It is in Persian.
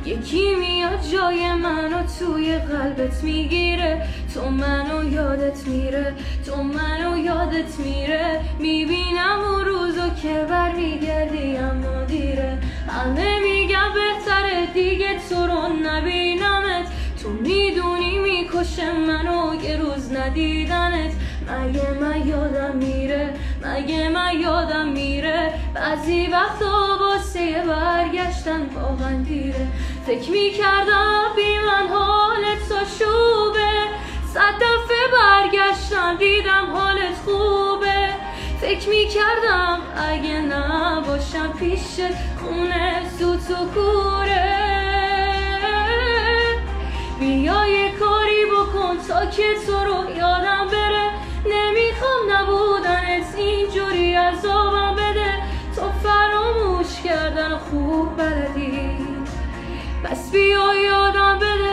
یکی میاد جای منو توی قلبت میگیره، تو منو یادت میره، تو منو یادت میره. میبینم اون روزو که بر میگردی اما دیره. همه میگم بهتره دیگه تو رو نبینمت، تو میدونی میکشه منو یه روز ندیدنت. مگه من یادم میره، مگه من یادم میره. بعضی وقتا واسه برگشتن واقعا دیره. فکر میکردم بی من حالت شوبه، 100 دفعه برگشتم دیدم حالت خوبه. فکر میکردم اگه نباشم پیشت خونه سوت و کوره. بیا یه کاری بکن تا که تو رو یادم بره. نمیخوام نبودنت اینجوری عذابم بده. تو فراموش کردن خوب بلدی، بس بیا یادم بده.